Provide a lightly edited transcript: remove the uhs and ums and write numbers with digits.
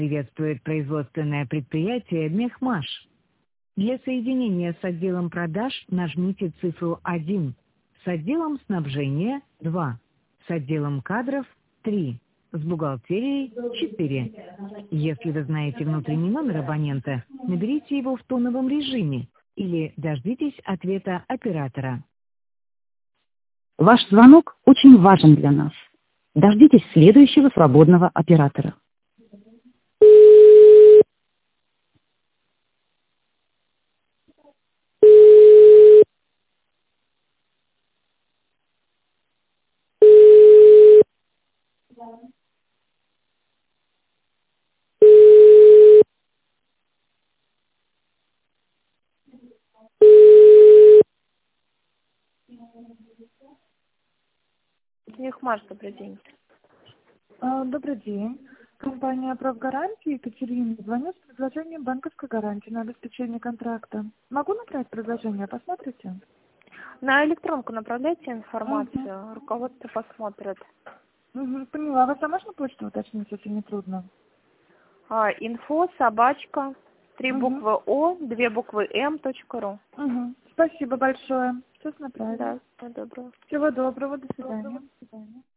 Приветствует производственное предприятие «Мехмаш». Для соединения с отделом продаж нажмите цифру 1, с отделом снабжения 2, с отделом кадров 3, с бухгалтерией 4. Если вы знаете внутренний номер абонента, наберите его в тоновом режиме или дождитесь ответа оператора. Ваш звонок очень важен для нас. Дождитесь следующего свободного оператора. Мехмаш, добрый день. Добрый день. Компания «Правгарантия» Екатерина звонит с предложением банковской гарантии на обеспечение контракта. Могу направить предложение? Посмотрите. На электронку направляйте информацию, руководство посмотрит. Поняла. Вас можно почту уточнить, если не трудно? Info, собачка, 3 буквы О, 2 буквы М.ру. Спасибо большое. Сейчас направим. Да, всего доброго. Всего доброго. До свидания.